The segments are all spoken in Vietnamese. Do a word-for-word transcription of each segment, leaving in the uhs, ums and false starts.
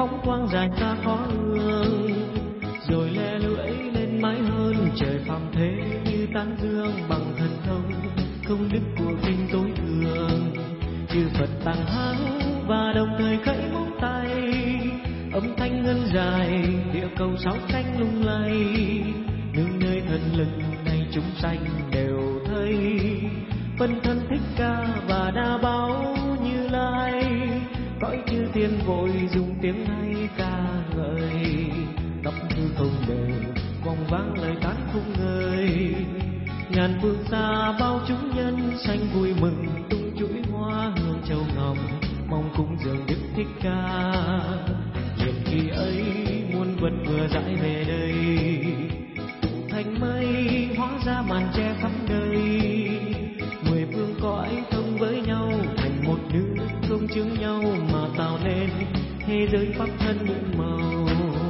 phóng quang dài xa khó lường, rồi le lưỡi lên mái hơn trời phàm thế như tán dương bằng thần thông công đức của kinh tối thượng. Chư Phật tàng háng và đồng thời khẽ móng tay, âm thanh ngân dài địa cầu sáu cánh lung lay, nương nơi thần lực này chúng sanh đều thấy phân thân Thích Ca và Đa Bảo Như Lai. Cõi chư thiên vội dùng tiếng hay ca ngợi, khắp hư không đều vòng vang lời tán không ngơi. Ngàn phương xa bao chúng nhân sanh vui mừng, tung chuỗi hoa hương châu ngọc mong cúng dường Đức Thích Ca. Liền khi ấy muôn vật vừa dãi về đây, tụ thành mây hóa ra màn che khắp nơi. Mười phương cõi thông với nhau thành một nước, không chướng nhau mà tạo nên thế giới pháp thân nhiệm màu.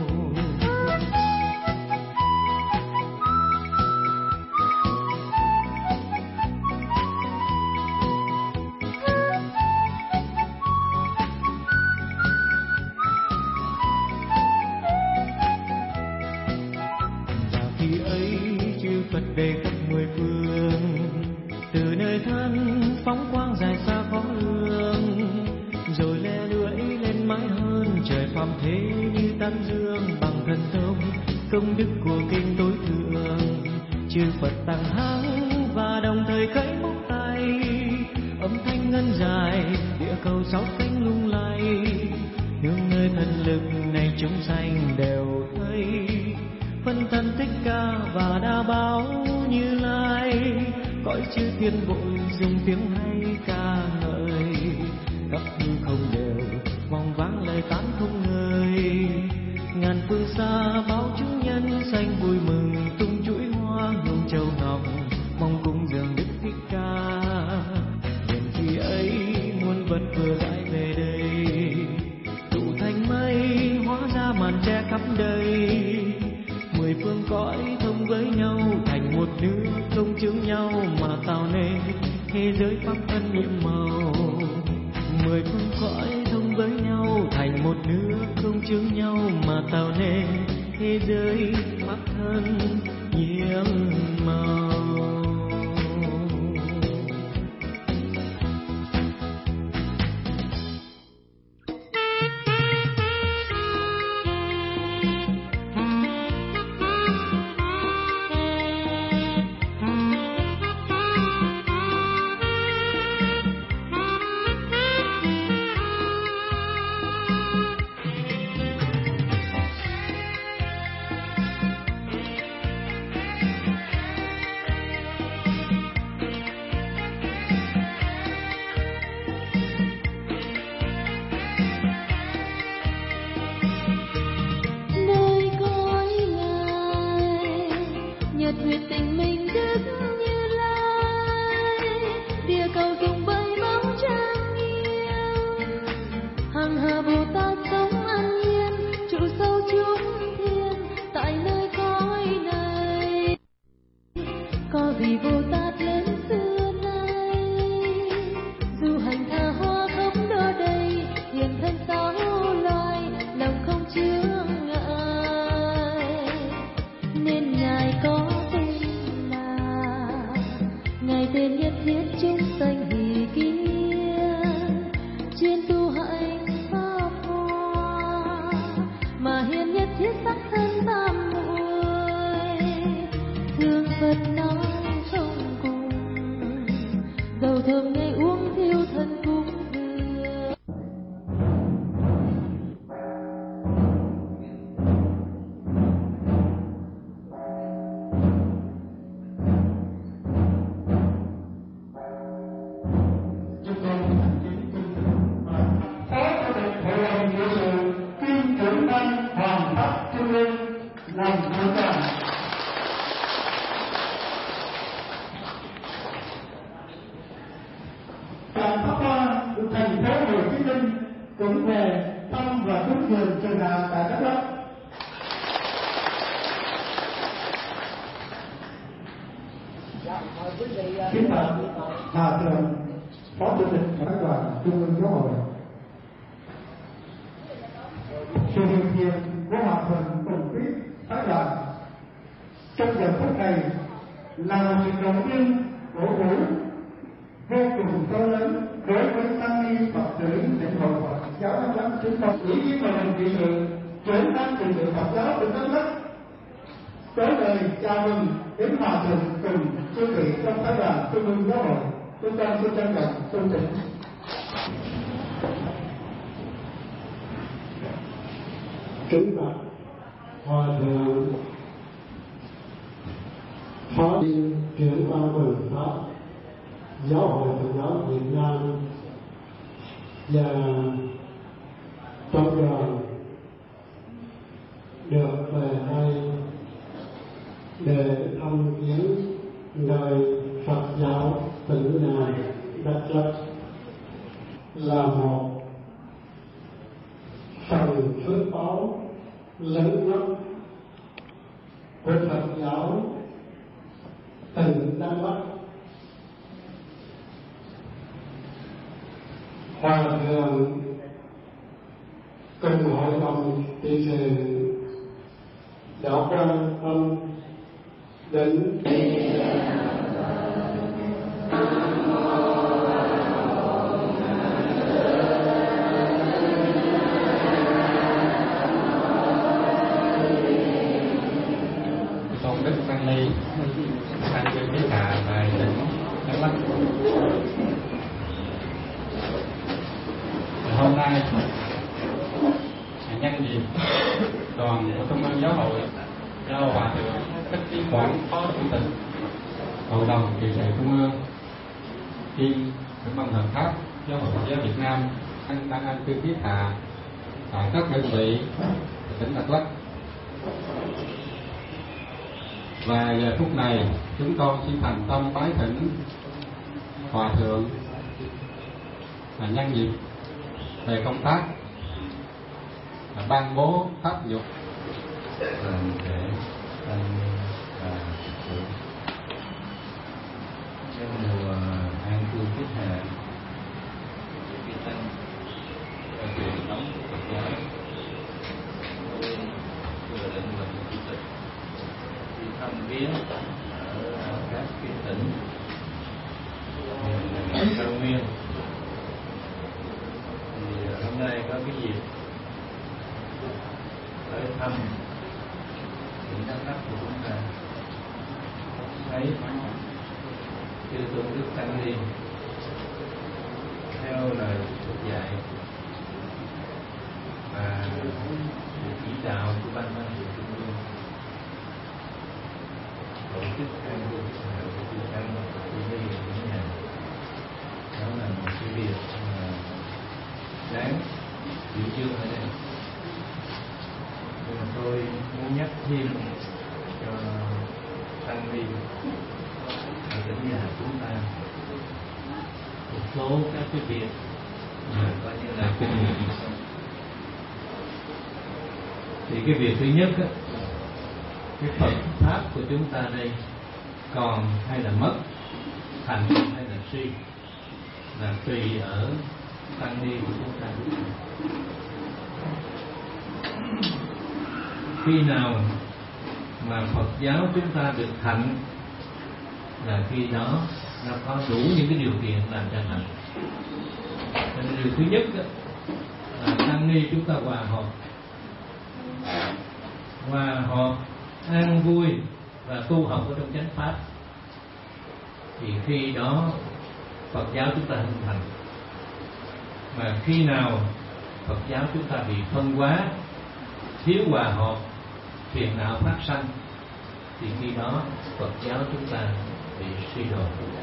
Về khắp mười phương, từ nơi thân phóng quang dài xa khó lường, rồi le lưỡi lên mái hơn trời phàm thế như tán dương bằng thần thông công đức của kinh tối thượng. Chư Phật tàng háng và đồng thời khẽ móng tay, âm thanh ngân dài địa cầu sáu cánh lung lay, nương nơi thần lực này chúng sanh đều thấy phân thân Thích Ca và Đa Bảo Như Lai. Cõi chư thiên vội dùng tiếng hay ca ngợi, khắp hư không đều vòng vang lời tán không ngơi. Ngàn phương xa bao chúng nhân sanh vui mừng, tung chuỗi hoa hương châu ngọc mong cúng dường Đức Thích Ca. Liền khi ấy muôn vật vừa dãi về đây, tụ thành mây hóa ra màn che khắp đời. Mười phương cõi thông với nhau thành một nước, không chướng nhau mà tạo nên thế giới pháp thân nhiệm màu. Mười phương cõi thông với nhau thành một nước, không chướng nhau mà tạo nên thế giới pháp thân nhiệm màu. Kính bạch Hòa thượng Phó Chủ tịch Phái đoàn Trung ương Giáo hội. giờ phút này là sự động viên cổ vũ vô cùng to lớn đối với tăng ni Phật tử tỉnh hội Phật giáo Đắk Lắk. Chúng tôi ủy viên hội đồng trị sự trưởng ban trị sự Phật giáo tỉnh Đắk Lắk tới lời chào mừng đến hòa thượng cùng chư vị trong phái đoàn Trung ương Giáo hội. Chúng ta xin trân trọng tôn thỉnh. Kính bạch Hòa thượng Phó Viên trưởng ban Quyền pháp Giáo hội Phật giáo Việt Nam và trong đoàn được về đây để thăm viếng nơi Phật giáo tỉnh này Đắk Lắk là một phần phước báo lớn nhất của Phật giáo tỉnh Đắk Lắk. Hòa thượng cùng hội đồng trị sự đã quan tâm đến tôn đức tăng ni sang chư Quý Hạ tại tỉnh Đắk Lắk. Hôm nay nhân dịp đoàn của Trung ương Giáo hội do Hòa thượng Thích Trí Quảng, Phó Chủ tịch Hội đồng trị sự Trung ương, kiêm trưởng ban hợp pháp Giáo hội Phật giáo Việt Nam anh đăng anh cư thiết hạ tại các đơn vị tỉnh Đắk Lắk. Và giờ phút này chúng con xin thành tâm bái thỉnh Hòa thượng là nhân dịp về công tác là ban bố pháp luật toàn thể tăng ni và Phật tử trong mùa an cư thiết hạ khi tăng và truyền thống của Phật giáo vừa định là chủ tịch đi thăm viếng ở các cái tỉnh miền Cao Nguyên. Thì hôm nay có cái dịp tới thăm tỉnh Đắk Lắk của chúng ta, thấy chư tôn đức tăng ni theo lời Phật dạy và sự chỉ đạo của ban ban sự trung ương tổ chức an cư của chư tăng chư ni ở nhà. Đó là một cái việc mà đáng biểu dương ở đây. Nhưng mà tôi muốn nhắc thêm cho tăng ni ở tỉnh nhà chúng ta một số các cái việc mà coi như là kinh nghiệm. Thì cái việc thứ nhất á, cái Phật pháp của chúng ta đây còn hay là mất, thành hay là suy, là tùy ở tăng ni của chúng ta. Khi nào mà Phật giáo chúng ta được thạnh là khi đó nó có đủ những cái điều kiện làm cho thạnh. Nên điều thứ nhất đó, là tăng ni chúng ta hòa hợp, hòa hợp an vui và tu học ở trong chánh pháp, thì khi đó Phật giáo chúng ta hình thành. Mà khi nào Phật giáo chúng ta bị phân hóa, thiếu hòa hợp, phiền não phát sanh, thì khi đó Phật giáo chúng ta bị suy đổ.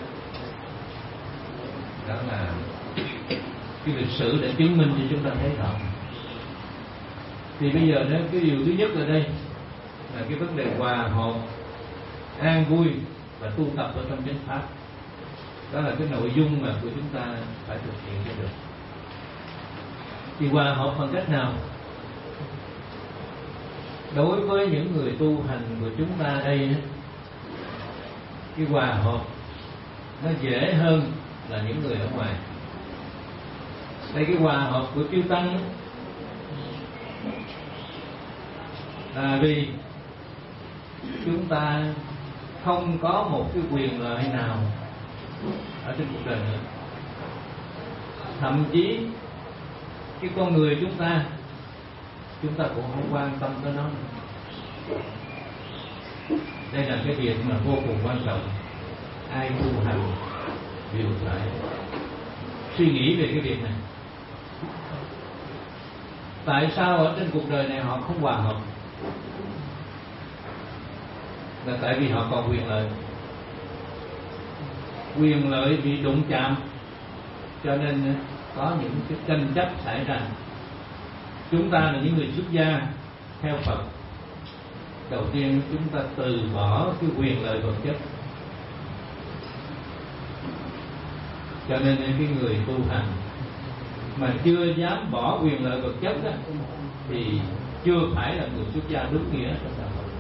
Đó là cái lịch sử để chứng minh cho chúng ta thấy rõ. Thì bây giờ đó, cái điều thứ nhất ở đây là cái vấn đề hòa hợp, an vui và tu tập ở trong chánh pháp. Đó là cái nội dung mà của chúng ta phải thực hiện cho được. Thì hòa hợp bằng cách nào? Đối với những người tu hành của chúng ta đây, cái hòa hợp nó dễ hơn là những người ở ngoài. Đây, cái hòa hợp của chư tăng là vì chúng ta không có một cái quyền lợi nào ở trên cuộc đời nữa. Thậm chí cái con người chúng ta chúng ta cũng không quan tâm tới nó. Đây là cái việc mà vô cùng quan trọng. Ai tu hành đều phải suy nghĩ về cái việc này. Tại sao ở trên cuộc đời này họ không hòa hợp? Là tại vì họ còn quyền lợi. Quyền lợi bị đụng chạm, cho nên có những cái tranh chấp xảy ra. Chúng ta là những người xuất gia theo Phật, đầu tiên chúng ta từ bỏ cái quyền lợi vật chất. Cho nên cái người tu hành mà chưa dám bỏ quyền lợi vật chất đó, thì chưa phải là người xuất gia đúng nghĩa trong xã hội.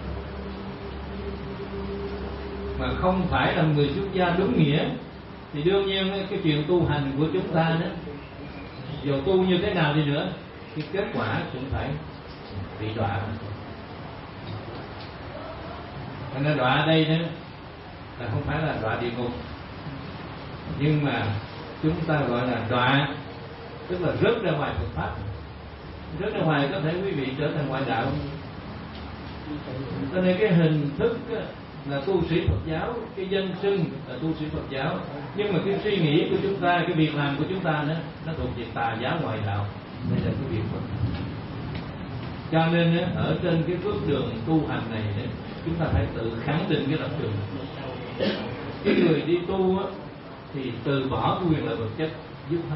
Mà không phải là người xuất gia đúng nghĩa thì đương nhiên cái chuyện tu hành của chúng ta đó, dù tu như thế nào đi nữa, cái kết quả cũng phải bị đọa. Nên đọa ở đây đó là không phải là đọa địa ngục, nhưng mà chúng ta gọi là đọa, tức là rớt ra ngoài Phật pháp. Rớt ra ngoài có thể quý vị trở thành ngoại đạo. Cho nên cái hình thức là tu sĩ Phật giáo, cái danh xưng là tu sĩ Phật giáo, nhưng mà cái suy nghĩ của chúng ta, cái việc làm của chúng ta đó, nó thuộc về tà giáo ngoại đạo. Đây là cái việc Phật. Cho nên ở trên cái bước đường tu hành này chúng ta phải tự khẳng định cái lập trường. Cái người đi tu thì từ bỏ quyền lợi vật chất dứt khoát.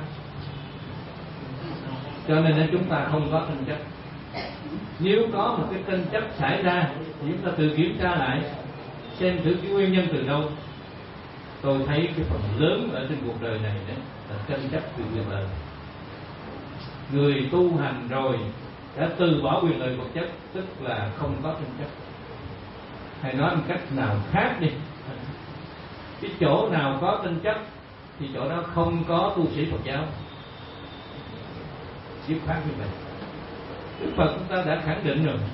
Cho nên chúng ta không có tranh chấp. Nếu có một cái tranh chấp xảy ra thì chúng ta tự kiểm tra lại, xem thử cái nguyên nhân từ đâu. Tôi thấy cái phần lớn ở trên cuộc đời này đấy là tranh chấp về quyền lợi. Người tu hành rồi đã từ bỏ quyền lợi vật chất, tức là không có tranh chấp. Hay nói một cách nào khác đi, cái chỗ nào có tranh chấp thì chỗ đó không có tu sĩ Phật giáo. Dứt khoát như vậy. Đức Phật chúng ta đã khẳng định rồi,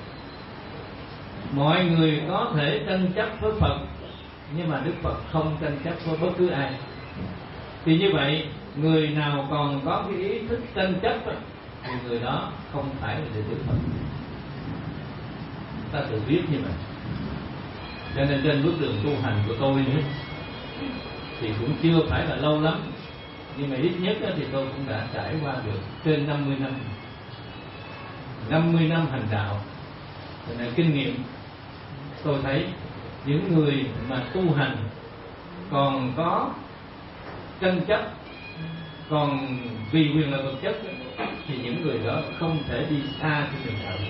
mọi người có thể tranh chấp với Phật, nhưng mà Đức Phật không tranh chấp với bất cứ ai. Thì như vậy, người nào còn có cái ý thức tranh chấp thì người đó không phải là đệ tử Phật. Ta tự biết như vậy. Cho nên trên bước đường tu hành của tôi nữa thì cũng chưa phải là lâu lắm, nhưng mà ít nhất thì tôi cũng đã trải qua được trên năm mươi năm năm mươi năm hành đạo. Cho nên kinh nghiệm tôi thấy những người mà tu hành còn có tranh chấp, còn vì quyền lợi vật chất thì những người đó không thể đi xa trên đường đạo.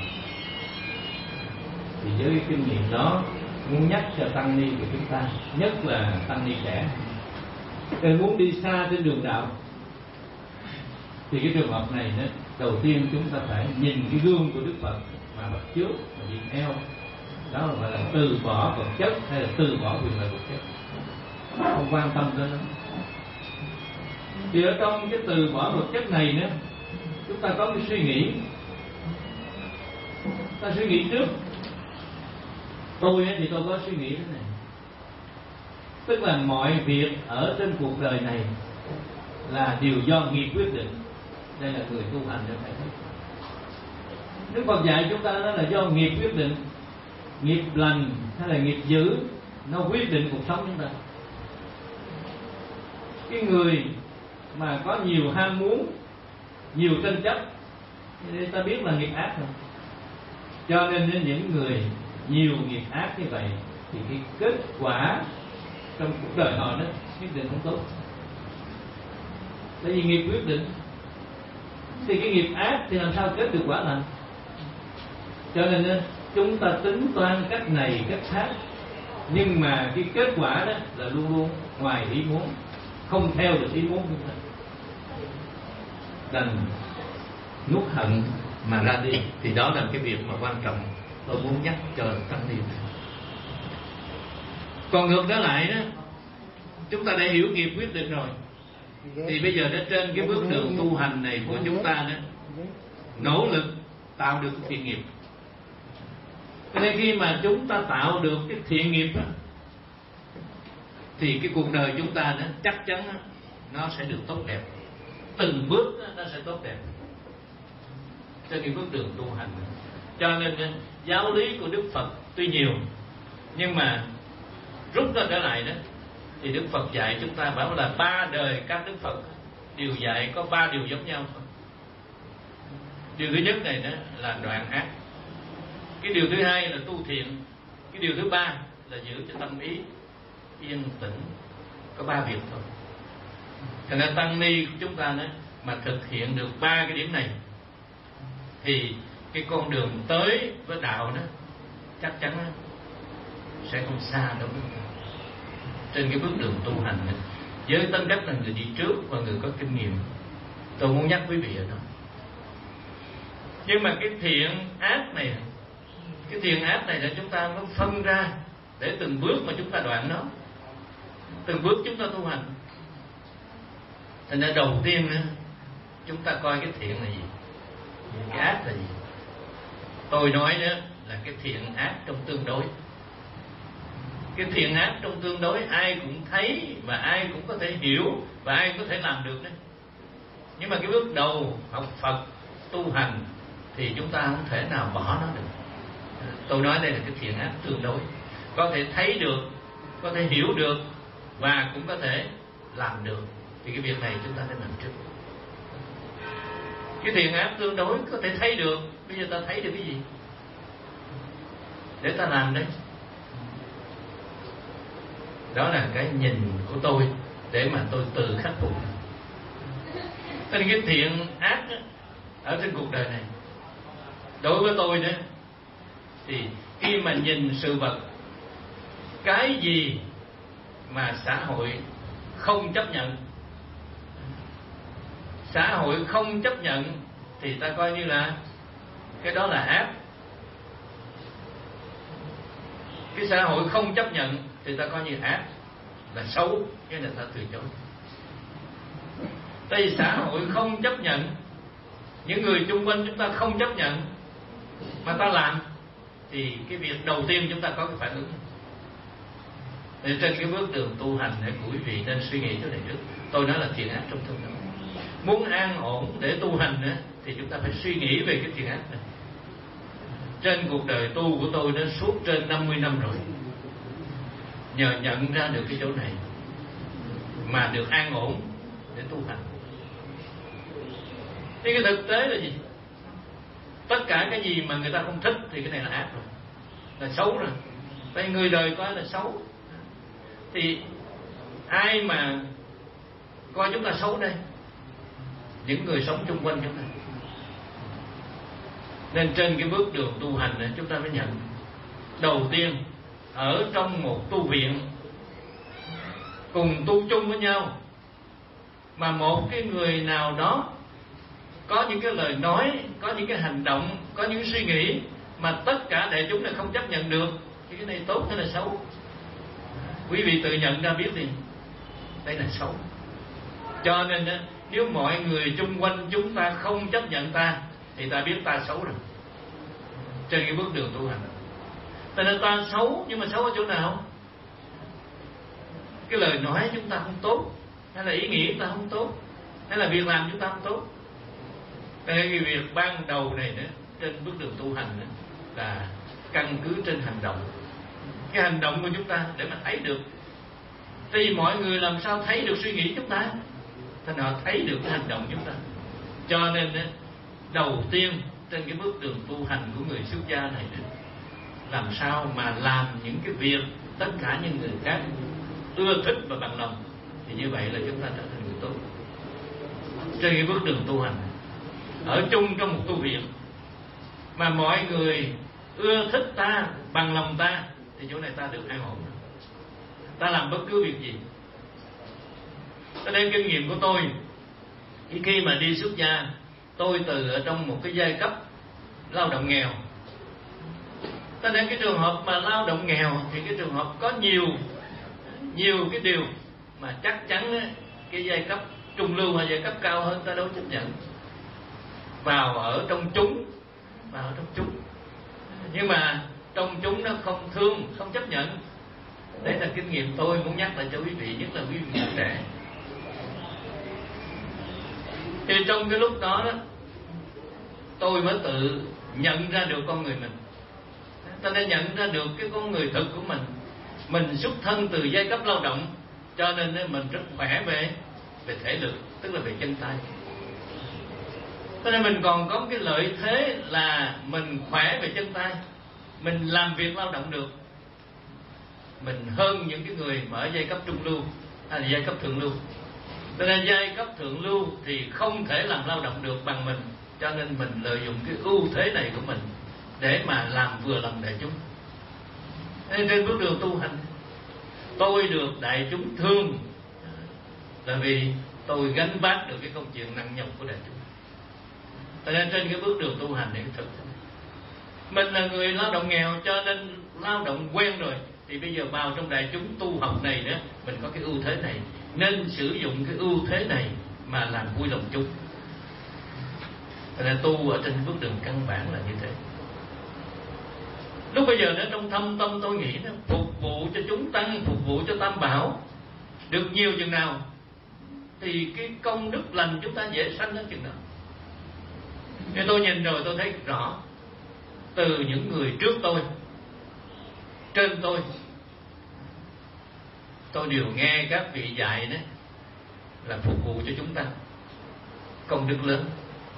Thì với cái kinh nghiệm đó muốn nhắc cho tăng ni của chúng ta, nhất là tăng ni trẻ, để muốn đi xa trên đường đạo thì cái trường hợp này đó, đầu tiên chúng ta phải nhìn cái gương của Đức Phật mà bắt chước và đi theo. Đó là gọi là từ bỏ vật chất hay là từ bỏ quyền lợi vật chất, không quan tâm tới nó. Thì ở trong cái từ bỏ vật chất này nữa, chúng ta có cái suy nghĩ. Ta suy nghĩ trước. Tôi thì tôi có suy nghĩ thế này, tức là mọi việc ở trên cuộc đời này là điều do nghiệp quyết định. Đây là người tu hành để phải thấy. Đức Phật dạy chúng ta đó là do nghiệp quyết định. Nghiệp lành hay là nghiệp dữ nó quyết định cuộc sống chúng ta. Cái người mà có nhiều ham muốn, nhiều tranh chấp, thì ta biết là nghiệp ác rồi. Cho nên những người nhiều nghiệp ác như vậy thì cái kết quả trong cuộc đời họ đó nhất định không tốt. Tại vì nghiệp quyết định, thì cái nghiệp ác thì làm sao kết được quả lành. Cho nên chúng ta tính toán cách này cách khác, nhưng mà cái kết quả đó là luôn luôn ngoài ý muốn, không theo được ý muốn chúng ta, đành nuốt hận mà ra đi. Thì đó là cái việc mà quan trọng tôi muốn nhắc cho tăng ni. Còn ngược trở lại đó, chúng ta đã hiểu nghiệp quyết định rồi, thì bây giờ đã trên cái bước đường tu hành này của chúng ta đó, nỗ lực tạo được thiện nghiệp. Cho nên khi mà chúng ta tạo được cái thiện nghiệp đó, thì cái cuộc đời chúng ta nó chắc chắn nó sẽ được tốt đẹp, từng bước nó sẽ tốt đẹp trên cái bước đường tu hành. Cho nên giáo lý của Đức Phật tuy nhiều, nhưng mà rút ra trở lại đó thì Đức Phật dạy chúng ta bảo là ba đời các Đức Phật đều dạy có ba điều giống nhau thôi. Điều thứ nhất này đó là đoạn ác, cái điều thứ hai là tu thiện, cái điều thứ ba là giữ cho tâm ý yên tĩnh. Có ba việc thôi. Thành ra tăng ni của chúng ta đó mà thực hiện được ba cái điểm này thì cái con đường tới với đạo đó chắc chắn sẽ không xa đâu. Trên cái bước đường tu hành này, với tính cách là người đi trước và người có kinh nghiệm, tôi muốn nhắc quý vị ở đó. Nhưng mà cái thiện ác này, cái thiện ác này là chúng ta mới phân ra để từng bước mà chúng ta đoạn nó, từng bước chúng ta tu hành. Thành ra đầu tiên nữa, chúng ta coi cái thiện là gì, cái ác là gì. Tôi nói đó là cái thiện ác trong tương đối. Cái thiện ác trong tương đối ai cũng thấy và ai cũng có thể hiểu và ai cũng có thể làm được đấy. Nhưng mà cái bước đầu học Phật tu hành thì chúng ta không thể nào bỏ nó được. Tôi nói đây là cái thiện ác tương đối, có thể thấy được, có thể hiểu được và cũng có thể làm được. Thì cái việc này chúng ta phải làm trước. Cái thiện ác tương đối có thể thấy được. Bây giờ ta thấy được cái gì để ta làm đấy. Đó là cái nhìn của tôi để mà tôi tự khắc phục. Nên cái thiện ác đó, ở trên cuộc đời này đối với tôi đó, thì khi mà nhìn sự vật, cái gì mà xã hội không chấp nhận, xã hội không chấp nhận thì ta coi như là cái đó là ác. Cái xã hội không chấp nhận thì ta coi như ác, là xấu, cái là ta từ chối. Tại vì xã hội không chấp nhận, những người chung quanh chúng ta không chấp nhận mà ta làm, thì cái việc đầu tiên chúng ta có cái phản ứng. Để trên cái bước đường tu hành để quý vị nên suy nghĩ chỗ này trước. Tôi nói là thiện ác trong tương đối. Muốn an ổn để tu hành nữa, thì chúng ta phải suy nghĩ về cái thiện ác này. Trên cuộc đời tu của tôi đã suốt trên năm mươi năm rồi, nhờ nhận ra được cái chỗ này mà được an ổn để tu hành. Thì cái thực tế là gì? Tất cả cái gì mà người ta không thích thì cái này là ác rồi, là xấu rồi. Tại người đời coi là xấu, thì ai mà coi chúng ta xấu đây? Những người sống chung quanh chúng ta. Nên trên cái bước đường tu hành này, chúng ta phải nhận đầu tiên ở trong một tu viện cùng tu chung với nhau, mà một cái người nào đó có những cái lời nói, có những cái hành động, có những cái suy nghĩ mà tất cả đại chúng này không chấp nhận được, thì cái này tốt hay là xấu? Quý vị tự nhận ra biết đi, đây là xấu. Cho nên nếu mọi người chung quanh chúng ta không chấp nhận ta thì ta biết ta xấu rồi. Trên cái bước đường tu hành, ta nên ta xấu, nhưng mà xấu ở chỗ nào? Cái lời nói chúng ta không tốt, hay là ý nghĩ chúng ta không tốt, hay là việc làm chúng ta không tốt. Đây cái việc ban đầu này nữa, trên bước đường tu hành nữa, là căn cứ trên hành động. Cái hành động của chúng ta để mà thấy được. Thì mọi người làm sao thấy được suy nghĩ chúng ta? Thành họ thấy được cái hành động chúng ta. Cho nên đầu tiên trên cái bước đường tu hành của người xuất gia này, làm sao mà làm những cái việc tất cả những người khác ưa thích và bằng lòng, thì như vậy là chúng ta trở thành người tốt. Trên cái bước đường tu hành, ở chung trong một tu viện mà mọi người ưa thích ta, bằng lòng ta, thì chỗ này ta được an ổn. Ta làm bất cứ việc gì. Cho nên kinh nghiệm của tôi, khi mà đi xuất gia, tôi từ ở trong một cái giai cấp lao động nghèo. Cho nên cái trường hợp mà lao động nghèo thì cái trường hợp có nhiều nhiều cái điều mà chắc chắn cái giai cấp trung lưu hay giai cấp cao hơn ta đâu chấp nhận. Vào ở trong chúng, vào ở trong chúng, nhưng mà trong chúng nó không thương, không chấp nhận. Đấy là kinh nghiệm tôi muốn nhắc lại cho quý vị, nhất là quý vị trẻ. Thì trong cái lúc đó đó, tôi mới tự nhận ra được con người mình. Ta đã nhận ra được cái con người thực của mình. Mình xuất thân từ giai cấp lao động, cho nên mình rất khỏe về về thể lực, tức là về chân tay. Cho nên mình còn có cái lợi thế là mình khỏe về chân tay, mình làm việc lao động được. Mình hơn những cái người mà ở giai cấp trung lưu hay là giai cấp thượng lưu. Cho nên giai cấp thượng lưu thì không thể làm lao động được bằng mình, cho nên mình lợi dụng cái ưu thế này của mình để mà làm vừa lòng đại chúng. Nên trên bước đường tu hành, tôi được đại chúng thương là vì tôi gánh vác được cái công chuyện nặng nhọc của đại chúng. Cho nên trên cái bước đường tu hành này thực mình là người lao động nghèo, cho nên lao động quen rồi, thì bây giờ vào trong đại chúng tu học này nữa, mình có cái ưu thế này, nên sử dụng cái ưu thế này mà làm vui lòng chúng. Cho nên tu ở trên bước đường căn bản là như thế. Lúc bây giờ đó, trong thâm tâm tôi nghĩ đó, phục vụ cho chúng tăng, phục vụ cho Tam Bảo được nhiều chừng nào thì cái công đức lành chúng ta dễ sanh đến chừng đó. Nên tôi nhìn rồi tôi thấy rõ, từ những người trước tôi, trên tôi, tôi đều nghe các vị dạy đó là phục vụ cho chúng ta, công đức lớn.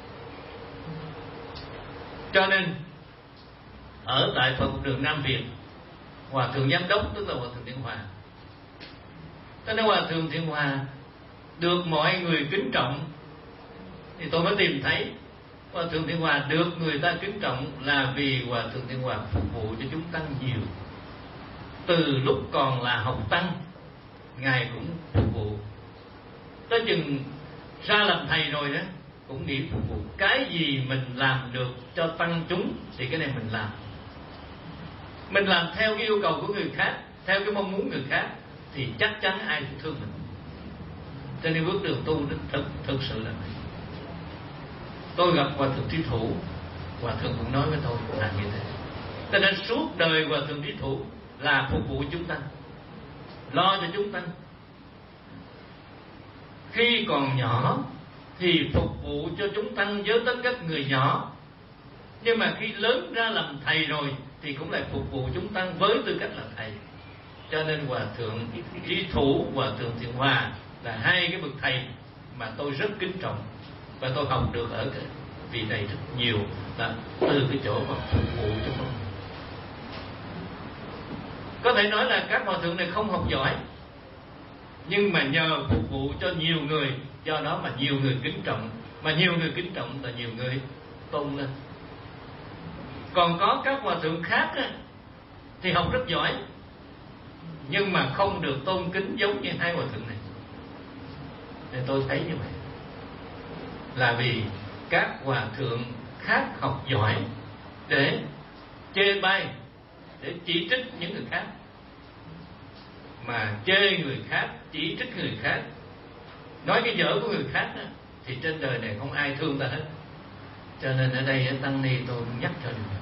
Cho nên ở tại Phật đường Nam Việt, Hòa thượng giám đốc tức là Hòa thượng Thiện Hòa. Cho nên Hòa thượng Thiện Hòa được mọi người kính trọng, thì tôi mới tìm thấy Hòa thượng Thiện Hòa được người ta kính trọng là vì Hòa thượng Thiện Hòa phục vụ cho chúng tăng nhiều. Từ lúc còn là học tăng, ngài cũng phục vụ. Tới chừng ra làm thầy rồi đó, cũng nghĩ phục vụ. Cái gì mình làm được cho tăng chúng thì cái này mình làm. Mình làm theo cái yêu cầu của người khác, theo cái mong muốn người khác, thì chắc chắn ai cũng thương mình. Cho nên bước đường tu thực, thực sự là vậy. Tôi gặp Hòa thượng Trí Thủ, Hòa thượng cũng nói với tôi là như thế. Cho nên suốt đời Hòa thượng Trí Thủ là phục vụ chúng tăng, lo cho chúng tăng. Khi còn nhỏ thì phục vụ cho chúng tăng với tất cả người nhỏ, nhưng mà khi lớn ra làm thầy rồi thì cũng lại phục vụ chúng tăng với tư cách là thầy. Cho nên Hòa thượng Trí Thủ, Hòa thượng Thiện Hòa là hai cái bậc thầy mà tôi rất kính trọng, và tôi học được ở cái vị này rất nhiều, là từ cái chỗ mà phục vụ cho con. Có thể nói là các hòa thượng này không học giỏi, nhưng mà nhờ phục vụ cho nhiều người, do đó mà nhiều người kính trọng, mà nhiều người kính trọng là nhiều người tôn lên. Còn có các hòa thượng khác á, thì học rất giỏi, nhưng mà không được tôn kính giống như hai hòa thượng này. Nên tôi thấy như vậy là vì các hòa thượng khác học giỏi để chê bai, để chỉ trích những người khác, mà chê người khác, chỉ trích người khác, nói cái dở của người khác đó, thì trên đời này không ai thương ta hết. Cho nên ở đây tăng ni tôi nhắc cho được,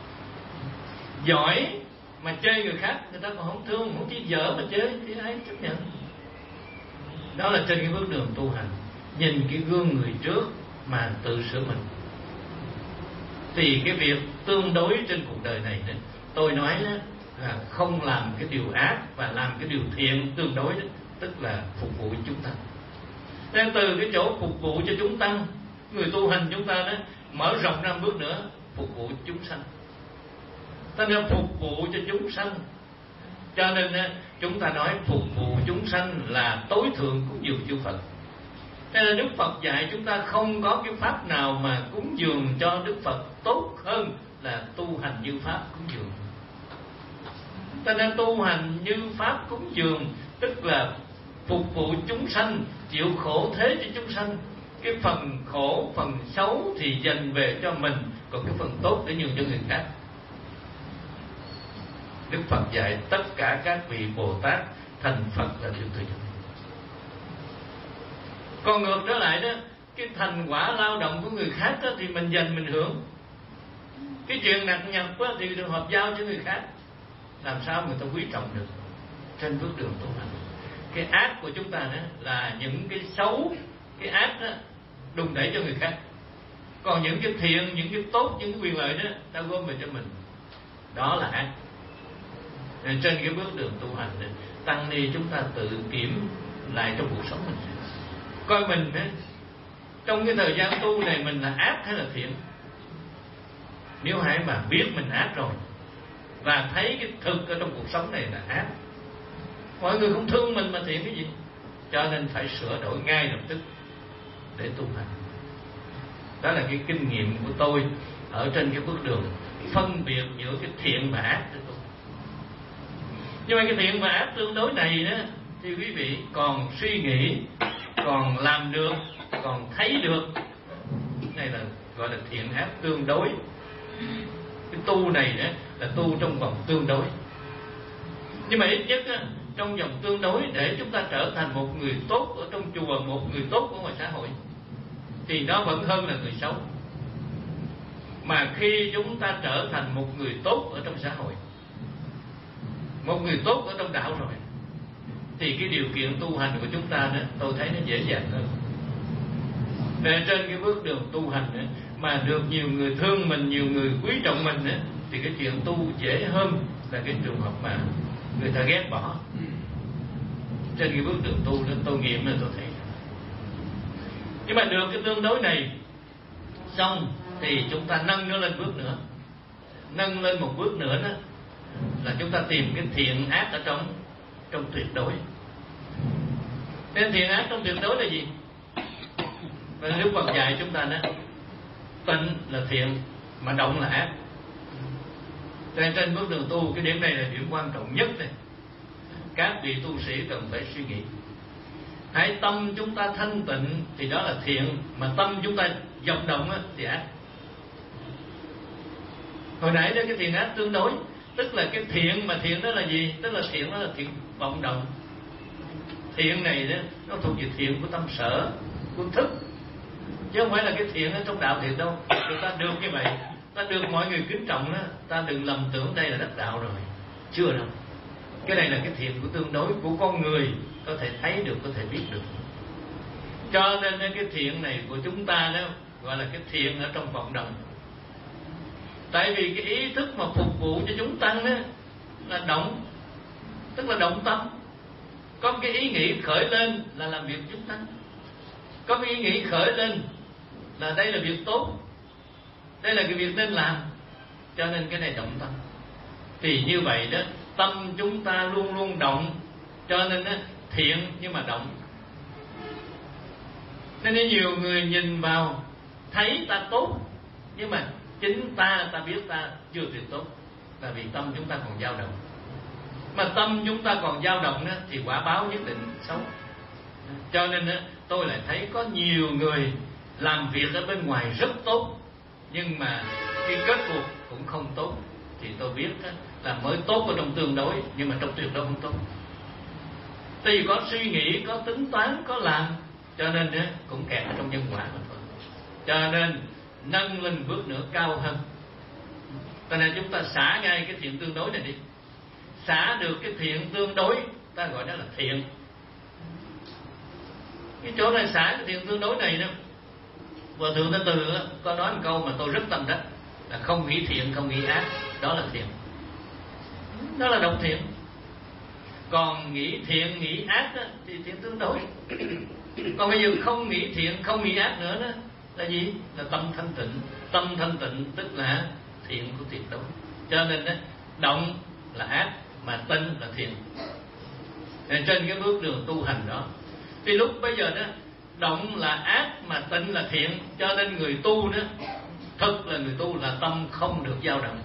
giỏi mà chê người khác, người ta còn không thương, không chỉ dở mà chê thì ai chấp nhận. Đó là trên cái bước đường tu hành, nhìn cái gương người trước mà tự sửa mình. Thì cái việc tương đối trên cuộc đời này đó, tôi nói đó, là không làm cái điều ác và làm cái điều thiện tương đối đó, tức là phục vụ chúng ta. Nên từ cái chỗ phục vụ cho chúng tăng, người tu hành chúng ta đó mở rộng ra bước nữa, phục vụ chúng sanh. Ta nên phục vụ cho chúng sanh. Cho nên chúng ta nói phục vụ chúng sanh là tối thượng cúng dường chư Phật. Nên là Đức Phật dạy chúng ta không có cái pháp nào mà cúng dường cho Đức Phật tốt hơn là tu hành như pháp cúng dường. Cho nên tu hành như pháp cúng dường tức là phục vụ chúng sanh, chịu khổ thế cho chúng sanh. Cái phần khổ, phần xấu thì dành về cho mình, còn cái phần tốt để nhường cho người khác. Đức Phật dạy tất cả các vị Bồ Tát thành Phật là điều tự nhiên. Còn ngược trở lại đó, cái thành quả lao động của người khác đó, thì mình dành mình hưởng. Cái chuyện nặng nhọc đó, thì được hợp giao cho người khác. Làm sao người ta quý trọng được? trên bước đường tu hành. Cái ác của chúng ta đó là những cái xấu, cái ác đó đùn đẩy cho người khác. Còn những cái thiện, những cái tốt, những cái quyền lợi đó ta gom về cho mình, đó là ác. Nên trên cái bước đường tu hành này, tăng ni chúng ta tự kiểm lại trong cuộc sống mình, coi mình đó, trong cái thời gian tu này mình là ác hay là thiện. Nếu hãy mà biết mình ác rồi và thấy cái thực ở trong cuộc sống này là ác, mọi người không thương mình mà thiện cái gì, cho nên phải sửa đổi ngay lập tức để tu hành. Đó là cái kinh nghiệm của tôi ở trên cái bước đường phân biệt giữa cái thiện và ác để tu. Nhưng mà cái thiện và ác tương đối này đó thì quý vị còn suy nghĩ, còn làm được, còn thấy được, này là gọi là thiện ác tương đối. Cái tu này đó là tu trong vòng tương đối. Nhưng mà ít nhất á, trong vòng tương đối để chúng ta trở thành một người tốt ở trong chùa, một người tốt ở ngoài xã hội, thì nó vẫn hơn là người xấu. Mà khi chúng ta trở thành một người tốt ở trong xã hội, một người tốt ở trong đạo rồi, thì cái điều kiện tu hành của chúng ta đó, tôi thấy nó dễ dàng hơn. Để trên cái bước đường tu hành đó, mà được nhiều người thương mình, nhiều người quý trọng mình đó, thì cái chuyện tu dễ hơn là cái trường hợp mà người ta ghét bỏ. Trên cái bước đường tu đó, tôi nghiệm là tôi thấy. Nhưng mà được cái tương đối này xong thì chúng ta nâng nó lên bước nữa. Nâng lên một bước nữa đó là chúng ta tìm cái thiện ác ở trong trong tuyệt đối. Nên thiện ác trong tuyệt đối là gì? Và Đức Phật dạy chúng ta đó, tịnh là thiện mà động là ác. Trên trên bước đường tu, cái điểm này là điểm quan trọng nhất này. Các vị tu sĩ cần phải suy nghĩ. Hãy tâm chúng ta thanh tịnh thì đó là thiện, mà tâm chúng ta dao động thì ác. Hồi nãy đó cái thiện ác tương đối, tức là cái thiện, mà thiện đó là gì? Tức là thiện đó là thiện vọng động. Thiện này đó nó thuộc về thiện của tâm sở, của thức, chứ không phải là cái thiện ở trong đạo thiện đâu. Người ta được như vậy, ta được mọi người kính trọng đó, ta đừng lầm tưởng đây là đắc đạo rồi, chưa đâu. Cái này là cái thiện của tương đối, của con người có thể thấy được, có thể biết được. Cho nên cái thiện này của chúng ta đó gọi là cái thiện ở trong vọng động. Tại vì cái ý thức mà phục vụ cho chúng tăng đó là động, tức là động tâm. Có cái ý nghĩ khởi lên là làm việc chúng tăng. Có cái ý nghĩ khởi lên là đây là việc tốt, đây là cái việc nên làm, cho nên cái này động tâm. Thì như vậy đó, tâm chúng ta luôn luôn động, cho nên đó, thiện nhưng mà động. Nên nhiều người nhìn vào thấy ta tốt, nhưng mà chính ta, ta biết ta chưa tuyệt tốt, là vì tâm chúng ta còn dao động. Mà tâm chúng ta còn dao động đó, thì quả báo nhất định xấu. Cho nên đó, tôi lại thấy có nhiều người làm việc ở bên ngoài rất tốt, nhưng mà cái kết cuộc cũng không tốt. Thì tôi biết đó, là mới tốt ở trong tương đối, nhưng mà trong tuyệt đối không tốt. Tại vì có suy nghĩ, có tính toán, có làm, cho nên đó, cũng kẹt ở trong nhân quả mà thôi. Cho nên nâng lên bước nữa cao hơn. Cho nên chúng ta xả ngay cái thiện tương đối này đi. Xả được cái thiện tương đối, ta gọi đó là thiện. Cái chỗ này xả cái thiện tương đối này đó, Hòa Thượng Thanh Từ có nói một câu mà tôi rất tâm đắc, là không nghĩ thiện, không nghĩ ác, đó là thiện. Đó là độc thiện. Còn nghĩ thiện, nghĩ ác đó, thì thiện tương đối. Còn bây giờ không nghĩ thiện, không nghĩ ác nữa đó, là gì? Là tâm thanh tịnh. Tâm thanh tịnh tức là thiện của tuyệt đối. Cho nên đó, động là ác, mà tinh là thiện. Nên trên cái bước đường tu hành đó, thì lúc bây giờ đó, động là ác mà tịnh là thiện. Cho nên người tu đó, thực là người tu là tâm không được dao động.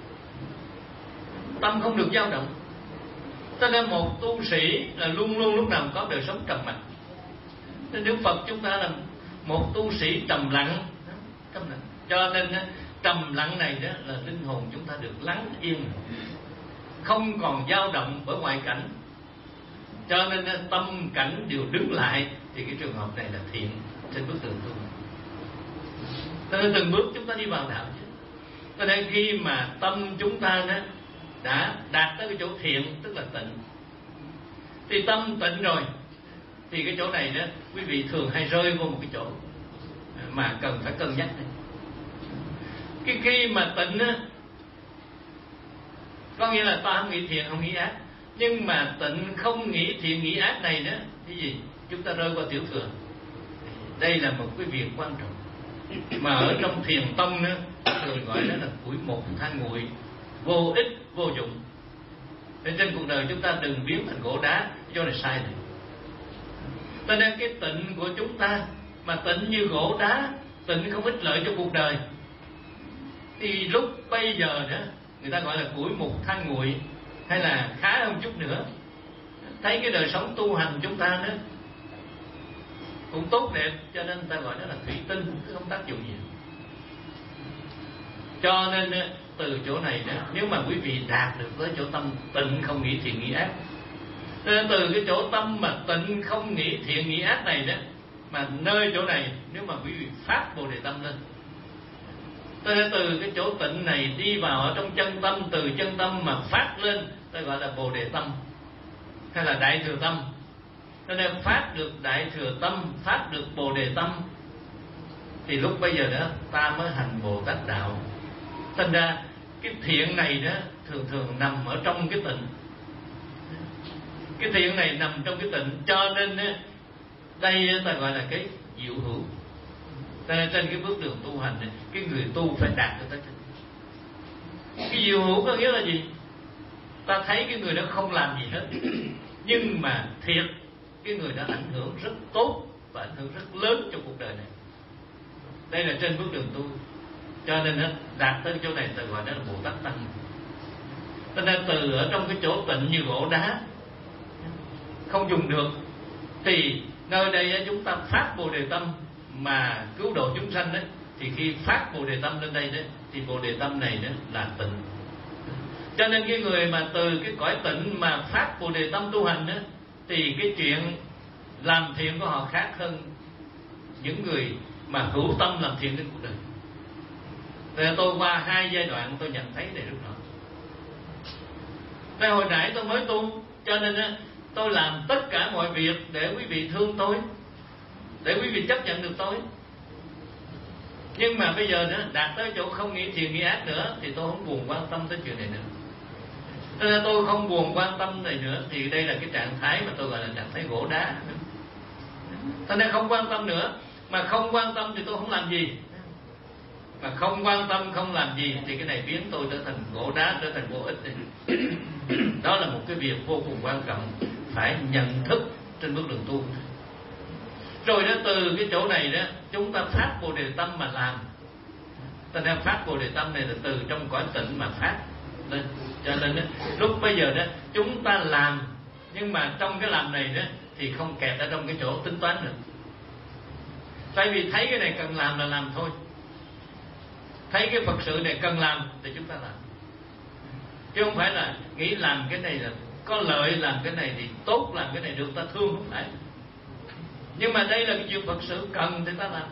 Tâm không được dao động. Cho nên một tu sĩ là luôn luôn lúc nào có đời sống trầm mặc. Nên Đức Phật chúng ta là một tu sĩ trầm lặng, trầm lặng. Cho nên trầm lặng này đó là linh hồn chúng ta được lắng yên, không còn dao động bởi ngoại cảnh. Cho nên tâm cảnh đều đứng lại, thì cái trường hợp này là thiện trên bước đường tu. Cho nên từng bước chúng ta đi vào đạo chứ. Cho nên khi mà tâm chúng ta đó đã đạt tới cái chỗ thiện, tức là tịnh, Thì tâm tịnh rồi thì cái chỗ này đó quý vị thường hay rơi vô một cái chỗ mà cần phải cân nhắc này. Cái khi mà tịnh á, có nghĩa là ta không nghĩ thiện không nghĩ ác, nhưng mà tịnh không nghĩ thiện nghĩ ác này đó, cái gì? Chúng ta rơi vào tiểu thừa. Đây là một cái việc quan trọng mà ở trong thiền tông đó, thường gọi đó là củi một than nguội, vô ích vô dụng. Nên trên cuộc đời chúng ta đừng biến thành gỗ đá, cho này sai này. Cho nên cái tịnh của chúng ta mà tịnh như gỗ đá, tịnh không ích lợi cho cuộc đời, thì lúc bây giờ đó người ta gọi là củi mục than nguội, hay là khá hơn chút nữa, thấy cái đời sống tu hành chúng ta đó cũng tốt đẹp, cho nên ta gọi đó là thủy tinh, không tác dụng gì. Cho nên từ chỗ này đó, nếu mà quý vị đạt được tới chỗ tâm tịnh không nghĩ thiện nghĩ ác, nên từ cái chỗ tâm mà tịnh không nghĩ thiện nghĩ ác này đó, mà nơi chỗ này nếu mà quý vị phát Bồ Đề tâm lên, nên từ cái chỗ tịnh này đi vào ở trong chân tâm, từ chân tâm mà phát lên, ta gọi là Bồ Đề tâm hay là Đại Thừa tâm. Cho nên phát được Đại Thừa tâm, phát được Bồ Đề tâm, thì lúc bây giờ đó ta mới hành Bồ Tát đạo. Thành ra cái thiện này đó thường thường nằm ở trong cái tịnh. Cái thiện này nằm trong cái tịnh, cho nên đây ta gọi là cái diệu hữu. Cho nên trên cái bước đường tu hành này, cái người tu phải đạt được tới cái cái diệu hữu có nghĩa là gì? Ta thấy cái người đó không làm gì hết, nhưng mà thiệt cái người đó ảnh hưởng rất tốt và ảnh hưởng rất lớn cho cuộc đời này. Đây là trên bước đường tu. Cho nên đạt tới chỗ này ta gọi đó là Bồ Tát tăng. Cho nên từ ở trong cái chỗ tịnh như gỗ đá không dùng được, thì nơi đây chúng ta phát Bồ Đề tâm mà cứu độ chúng sanh đấy, thì khi phát Bồ Đề tâm lên đây đấy, thì Bồ Đề tâm này đó là tịnh. Cho nên cái người mà từ cái cõi tịnh mà phát Bồ Đề tâm tu hành đó, thì cái chuyện làm thiện của họ khác hơn những người mà hữu tâm làm thiện trên cuộc đời. Thì tôi qua hai giai đoạn tôi nhận thấy này rất rõ. Tại hồi nãy tôi mới tu, cho nên tôi làm tất cả mọi việc để quý vị thương tôi, để quý vị chấp nhận được tôi. Nhưng mà bây giờ đó đạt tới chỗ không nghĩ thiện nghĩ ác nữa, thì tôi không buồn quan tâm tới chuyện này nữa. Cho nên tôi không buồn quan tâm này nữa, thì đây là cái trạng thái mà tôi gọi là trạng thái gỗ đá. Cho nên không quan tâm nữa. Mà không quan tâm thì tôi không làm gì. Mà không quan tâm không làm gì thì cái này biến tôi trở thành gỗ đá, trở thành vô ích. Đó là một cái việc vô cùng quan trọng, phải nhận thức trên bước đường tu. Rồi đó từ cái chỗ này đó chúng ta phát Bồ Đề tâm mà làm. Ta đang phát Bồ Đề tâm này là từ trong cõi tịnh mà phát lên. Cho nên đó, lúc bây giờ đó chúng ta làm, nhưng mà trong cái làm này đó thì không kẹt ở trong cái chỗ tính toán nữa. Tại vì thấy cái này cần làm là làm thôi. Thấy cái Phật sự này cần làm thì chúng ta làm, chứ không phải là nghĩ làm cái này là có lợi, làm cái này thì tốt, làm cái này được ta thương, không phải. Nhưng mà đây là cái chuyện Phật sự cần thì ta làm.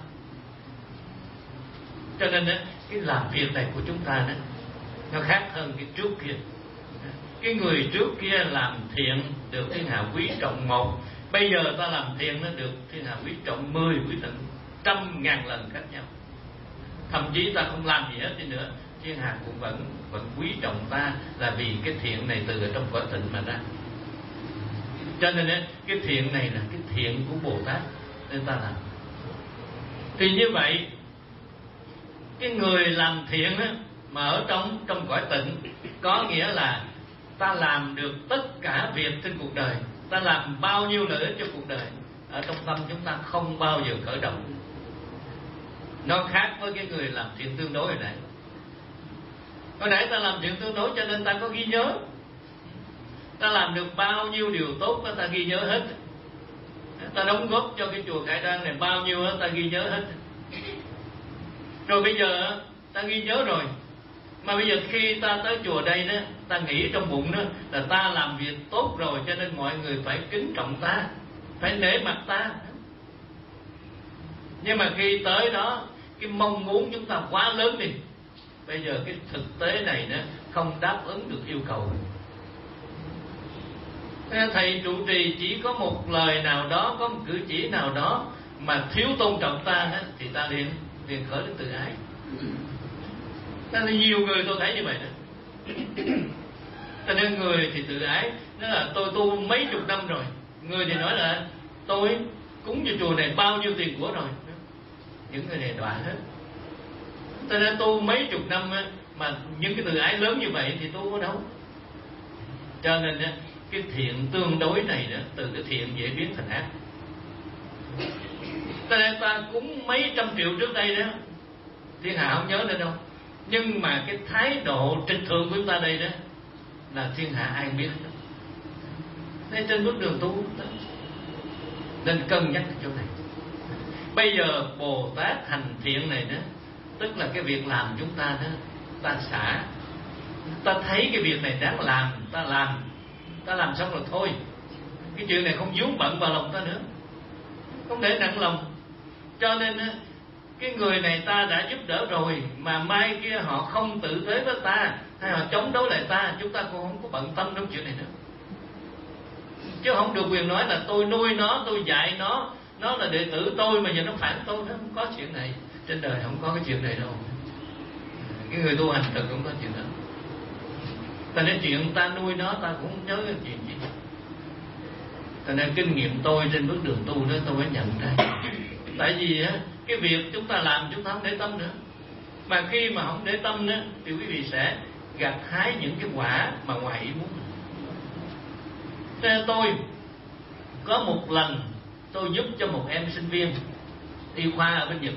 Cho nên đó, cái làm việc này của chúng ta đó nó khác hơn cái trước kia. Cái người trước kia làm thiện được thiên hạ quý trọng một, bây giờ ta làm thiện nó được thiên hạ quý trọng mười, quý trọng trăm ngàn lần khác nhau. Thậm chí ta không làm gì hết đi nữa, thiên hạ cũng vẫn vẫn quý trọng ta, là vì cái thiện này từ ở trong cõi tịnh mà ra. Cho nên cái thiện này là cái thiện của Bồ Tát nên ta làm. Thì như vậy cái người làm thiện á, mà ở trong trong cõi tịnh, có nghĩa là ta làm được tất cả việc trên cuộc đời, ta làm bao nhiêu lợi ích cho cuộc đời, ở trong tâm chúng ta không bao giờ khởi động. Nó khác với cái người làm thiện tương đối hồi nãy. Hồi nãy ta làm thiện tương đối cho nên ta có ghi nhớ, ta làm được bao nhiêu điều tốt đó ta ghi nhớ hết. Ta đóng góp cho cái chùa Cải Đoan này bao nhiêu đó ta ghi nhớ hết. Rồi bây giờ ta ghi nhớ rồi, mà bây giờ khi ta tới chùa đây đó, ta nghĩ trong bụng đó là ta làm việc tốt rồi, cho nên mọi người phải kính trọng ta, phải nể mặt ta. Nhưng mà khi tới đó, cái mong muốn chúng ta quá lớn đi, bây giờ cái thực tế này đó không đáp ứng được yêu cầu. Thầy trụ trì chỉ có một lời nào đó, có một cử chỉ nào đó mà thiếu tôn trọng ta thì ta liền liền khởi đến tự ái. Nên là nhiều người tôi thấy như vậy đó. Cho nên người thì tự ái, nó là tôi tu mấy chục năm rồi. Người thì nói là tôi cúng cho chùa này bao nhiêu tiền của rồi. Những người này đoán hết. Cho nên tu mấy chục năm mà những cái tự ái lớn như vậy thì tu có đâu. Cho nên cái thiện tương đối này đó, từ cái thiện dễ biến thành ác. Cho nên ta cúng mấy trăm triệu trước đây đó, thiên hạ không nhớ nữa đâu. Nhưng mà cái thái độ trịch thượng của chúng ta đây đó là thiên hạ ai biết đó. Nên trên bước đường tu đó, nên cân nhắc chỗ này. Bây giờ Bồ Tát hành thiện này đó, tức là cái việc làm chúng ta đó, ta xả, ta thấy cái việc này đáng làm, ta làm, ta làm xong rồi thôi. Cái chuyện này không vướng bận vào lòng ta nữa, không để nặng lòng. Cho nên cái người này ta đã giúp đỡ rồi, mà mai kia họ không tử tế với ta, hay họ chống đối lại ta, chúng ta cũng không có bận tâm trong chuyện này nữa. Chứ không được quyền nói là tôi nuôi nó, tôi dạy nó, nó là đệ tử tôi mà giờ nó phản tôi. Nó không có chuyện này, trên đời không có cái chuyện này đâu. Cái người tu hành thật không có chuyện đó. Ta nên chuyện ta nuôi nó, ta cũng không nhớ cái chuyện gì. Cho nên kinh nghiệm tôi trên bước đường tu đó, tôi mới nhận ra. Tại vì á, cái việc chúng ta làm chúng ta không để tâm nữa. Mà khi mà không để tâm nữa thì quý vị sẽ gặt hái những cái quả mà ngoài ý muốn. Cho nên tôi có một lần tôi giúp cho một em sinh viên y khoa ở bên Nhật.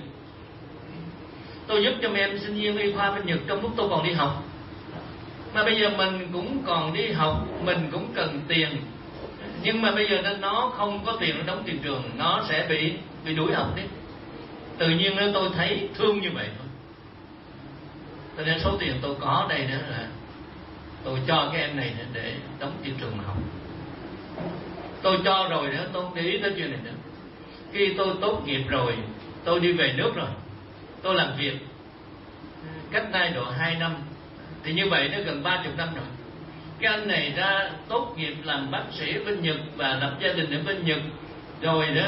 Tôi giúp cho một em sinh viên y khoa bên Nhật trong lúc tôi còn đi học. Mà bây giờ mình cũng còn đi học, mình cũng cần tiền. Nhưng mà bây giờ nó không có tiền nó đóng tiền trường, nó sẽ bị bị đuổi học đấy. Tự nhiên đó tôi thấy thương như vậy thôi. Cho nên số tiền tôi có đây đó là tôi cho cái em này để đóng tiền trường mà học. Tôi cho rồi đó, tôi không để ý tới chuyện này nữa. Khi tôi tốt nghiệp rồi, tôi đi về nước rồi, tôi làm việc cách nay độ hai năm. Thì như vậy nó gần ba chục năm rồi. Cái anh này ra tốt nghiệp làm bác sĩ ở bên Nhật và lập gia đình ở bên Nhật. Rồi đó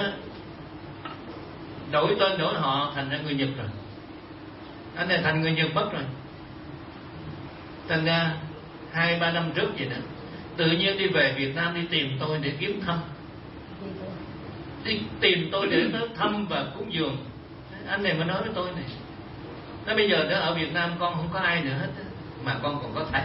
đổi tên đổi họ thành ra người Nhật rồi. Anh này thành người Nhật mất rồi. Thành ra hai ba năm trước vậy đó, tự nhiên đi về Việt Nam đi tìm tôi để kiếm thăm, đi tìm tôi để tới thăm và cúng dường. Anh này mới nói với tôi này, nói bây giờ đó ở Việt Nam con không có ai nữa hết đó, mà con còn có thầy.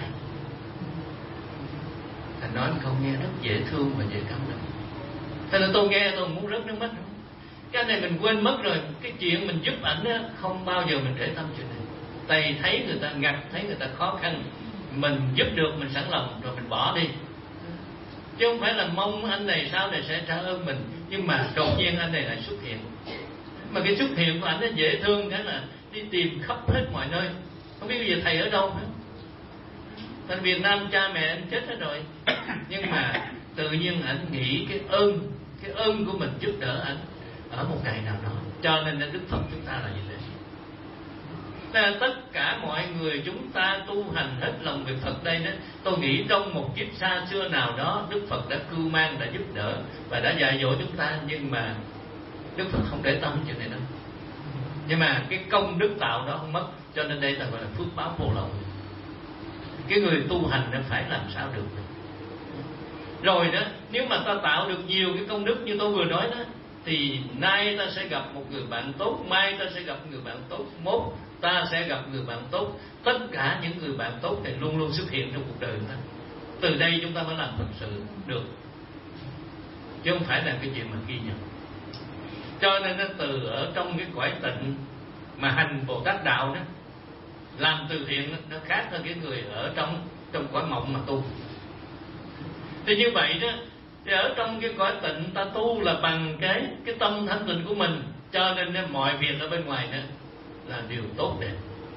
Thầy nói câu nghe rất dễ thương và dễ cảm động. Thế là tôi nghe tôi muốn rớt nước mắt. Cái này mình quên mất rồi. Cái chuyện mình giúp ảnh á, không bao giờ mình để tâm chuyện này. Thầy thấy người ta ngặt, thấy người ta khó khăn, mình giúp được mình sẵn lòng rồi mình bỏ đi. Chứ không phải là mong anh này sau này sẽ trả ơn mình. Nhưng mà đột nhiên anh này lại xuất hiện. Mà cái xuất hiện của ảnh nó dễ thương, thế là đi tìm khắp hết mọi nơi, không biết bây giờ thầy ở đâu nữa. Tại Việt Nam cha mẹ anh chết hết rồi. Nhưng mà tự nhiên ảnh nghĩ cái ơn, cái ơn của mình giúp đỡ ảnh ở một ngày nào đó. Cho nên Đức Phật chúng ta là như thế. Nên tất cả mọi người chúng ta tu hành hết lòng về Phật đây đó, tôi nghĩ trong một kiếp xa xưa nào đó Đức Phật đã cưu mang, đã giúp đỡ và đã dạy dỗ chúng ta. Nhưng mà Đức Phật không để tâm chuyện này đâu. Nhưng mà cái công đức tạo đó không mất. Cho nên đây là gọi là phước báo vô lậu. Cái người tu hành nó phải làm sao được. Rồi đó, nếu mà ta tạo được nhiều cái công đức như tôi vừa nói đó, thì nay ta sẽ gặp một người bạn tốt, mai ta sẽ gặp người bạn tốt, mốt ta sẽ gặp người bạn tốt. Tất cả những người bạn tốt này luôn luôn xuất hiện trong cuộc đời ta. Từ đây chúng ta mới làm thật sự được, chứ không phải là cái chuyện mà ghi nhận. Cho nên nó từ ở trong cái cõi tịnh mà hành Bồ Tát đạo đó, làm từ thiện nó khác hơn cái người ở trong trong cõi mộng mà tu. Thì như vậy đó, thì ở trong cái cõi tịnh ta tu là bằng cái cái tâm thanh tịnh của mình. Cho nên mọi việc ở bên ngoài đó là điều tốt đẹp.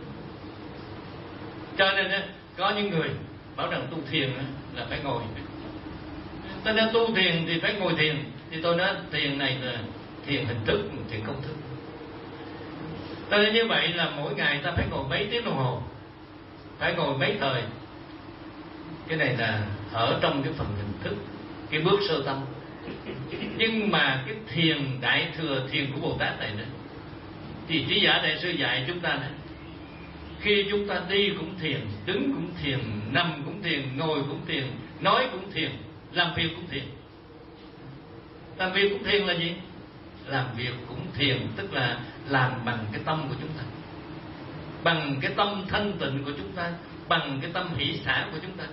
Cho nên đó, có những người bảo rằng tu thiền là phải ngồi. Cho nên tu thiền thì phải ngồi thiền. Thì tôi nói thiền này là thiền hình thức, thiền công thức. Cho nên như vậy là mỗi ngày ta phải ngồi mấy tiếng đồng hồ, phải ngồi mấy thời. Cái này là ở trong cái phần hình thức. cái bước sơ tâm. Nhưng mà cái thiền đại thừa thiền của Bồ Tát này nữa thì Trí Giả Đại Sư dạy chúng ta này, khi chúng ta đi cũng thiền, đứng cũng thiền, nằm cũng thiền, ngồi cũng thiền, nói cũng thiền, làm việc cũng thiền. Làm việc cũng thiền là gì? Làm việc cũng thiền tức là làm bằng cái tâm của chúng ta, bằng cái tâm thanh tịnh của chúng ta, bằng cái tâm hỷ xả của chúng ta,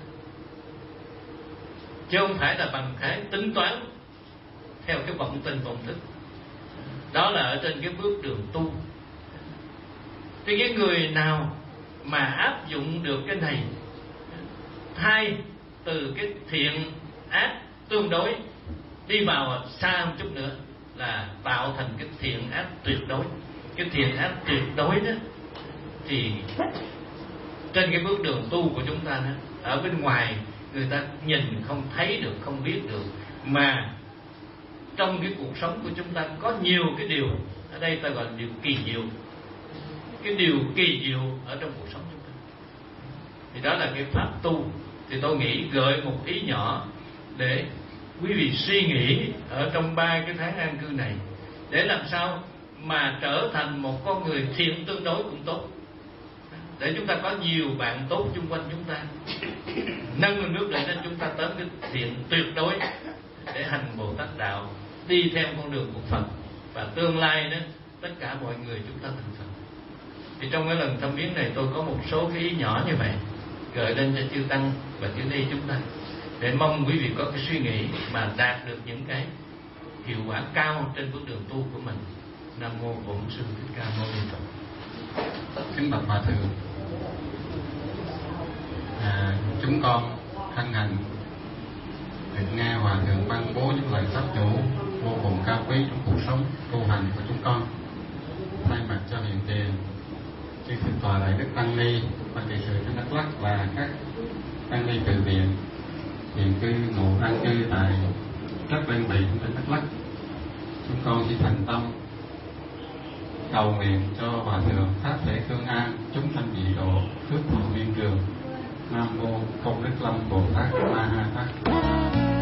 chứ không phải là bằng cái tính toán theo cái vọng tình vọng thức. Đó là ở trên cái bước đường tu. Thì cái người nào mà áp dụng được cái này, thay từ cái thiện ác tương đối đi vào xa một chút nữa là tạo thành cái thiện ác tuyệt đối. Cái thiện ác tuyệt đối đó thì trên cái bước đường tu của chúng ta đó, ở bên ngoài người ta nhìn không thấy được, không biết được, mà trong cái cuộc sống của chúng ta có nhiều cái điều, ở đây ta gọi là điều kỳ diệu. Cái điều kỳ diệu ở trong cuộc sống chúng ta thì đó là cái pháp tu. Thì tôi nghĩ gợi một ý nhỏ để quý vị suy nghĩ ở trong ba cái tháng an cư này, để làm sao mà trở thành một con người thiện tương đối cũng tốt, để chúng ta có nhiều bạn tốt xung quanh chúng ta, nâng lên nước để cho chúng ta tới cái thiện tuyệt đối để hành Bồ Tát đạo, đi theo con đường của Phật, và tương lai đó tất cả mọi người chúng ta thành Phật. Thì trong cái lần thăm viếng này tôi có một số cái ý nhỏ như vậy gợi lên cho chư tăng và chư ni chúng ta, để mong quý vị có cái suy nghĩ mà đạt được những cái hiệu quả cao trên bước đường tu của mình. Nam mô Bổn Sư Thích Ca Mâu Ni Phật. Kính bạch Hòa Thượng, à, chúng con hân hạnh được nghe Hòa Thượng ban bố những lời pháp chủ vô cùng cao quý trong cuộc sống tu hành của chúng con. Thay mặt cho hiện tiền chư Thượng tọa Đại Đức Tăng Ni Ban Trị sự trên Đắk Lắk và các Tăng Ni từ viện hiện cư ngụ an cư tại các đơn vị trên Đắk Lắk, chúng con chỉ thành tâm cầu nguyện cho Hòa Thượng pháp thể tương an, chúng sanh dị độ, phước thọ viên trường. Nam mô Công Đức Lâm Bồ Tát Ma Ha Tát.